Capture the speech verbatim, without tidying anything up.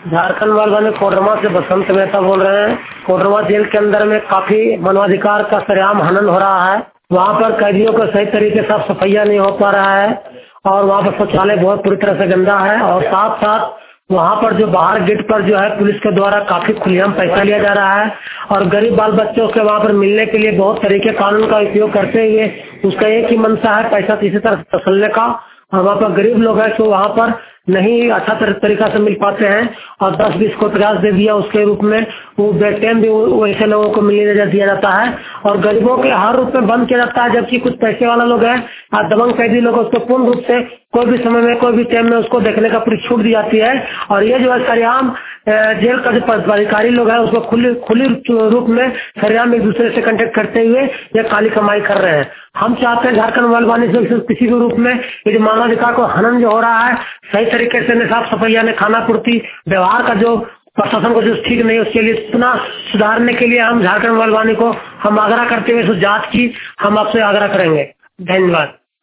झारखंड वाले कोडरमा से बसंत मेहता बोल रहे हैं। कोडरमा जेल के अंदर में काफी मानवाधिकार का सरेआम हनन हो रहा है। वहाँ पर कैदियों को सही तरीके से साफ सफाइया नहीं हो पा रहा है और वहाँ पर शौचालय बहुत पूरी तरह से गंदा है और साथ साथ वहाँ पर जो बाहर गेट पर जो है पुलिस के द्वारा काफी खुलेआम पैसा लिया जा रहा है और गरीब बाल बच्चों के वहाँ पर मिलने के लिए बहुत तरीके कानून का उपयोग करते हुए उसका एक ही मंशा है पैसा किसी तरह से तसलने का। और वहाँ पर गरीब लोग हैं तो वहाँ पर नहीं अच्छा तरीका से मिल पाते हैं और दस बीस को प्रयास दे दिया उसके रूप में वो बेड टाइम भी वैसे लोगों को मिलने दिया जाता है और गरीबों के हर रूप में बंद किया जाता है। जबकि कुछ पैसे वाला लोग हैं और दबंग कैदी लोग उसको पूर्ण रूप से कोई भी समय में कोई भी टाइम में उसको देखने का पूरी छूट दी जाती है। और ये जो है सरेआम जेल का जो पदाधिकारी लोग हैं उसको खुली खुली रूप में सरेआम एक दूसरे से कांटेक्ट करते हुए ये काली कमाई कर रहे हैं। हम चाहते हैं झारखंड वालवानी से किसी भी रूप में ये जो मानवाधिकार को हनन जो हो रहा है सही तरीके से साफ सफाइया ने खाना पूर्ति व्यवहार का जो प्रशासन को जो ठीक नहीं उसके लिए पुनः सुधारने के लिए हम झारखंड वालवानी को हम आग्रह करते हुए जांच की हम आपसे आग्रह करेंगे। धन्यवाद।